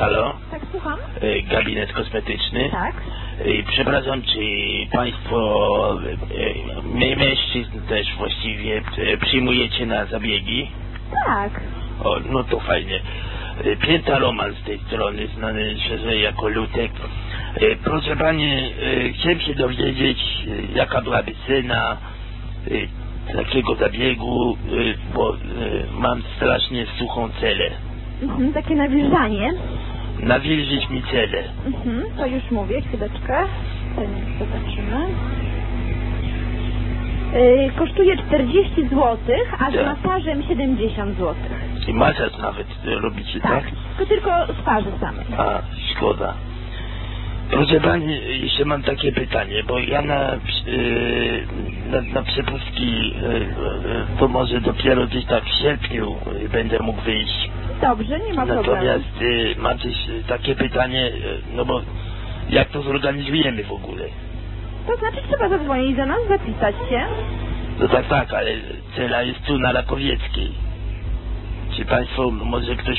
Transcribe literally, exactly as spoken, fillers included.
Halo? Tak, słucham? Y, Gabinet kosmetyczny? Tak. Y, Przepraszam, czy państwo y, my- mężczyzn też właściwie y, przyjmujecie na zabiegi? Tak. O, no to fajnie. Y, Pięta Roman z tej strony, znany szerzej jako Lutek. Y, Proszę pani, y, chciałem się dowiedzieć, y, jaka byłaby cena y, takiego zabiegu, y, bo y, mam strasznie suchą celę. Mhm, takie nawilżanie. Nawilżyć mi celę. Mhm, to już mówię, chwileczkę. To nie zobaczymy. Yy, kosztuje czterdzieści złotych, a z Tak. masażem siedemdziesiąt złotych. I masaż nawet y, robicie, tak? Tak, to tylko z twarzy samej. A, szkoda. Proszę pani, jeszcze mam takie pytanie, bo ja na, yy, na, na przepustki yy, to może dopiero gdzieś tak w sierpniu yy, będę mógł wyjść. Dobrze, nie ma problemu. Natomiast yy, mam też yy, takie pytanie, yy, no bo jak to zorganizujemy w ogóle? To znaczy trzeba zadzwonić do nas, zapisać się. No tak, tak, ale cela jest tu na Rakowieckiej. Czy państwo, może ktoś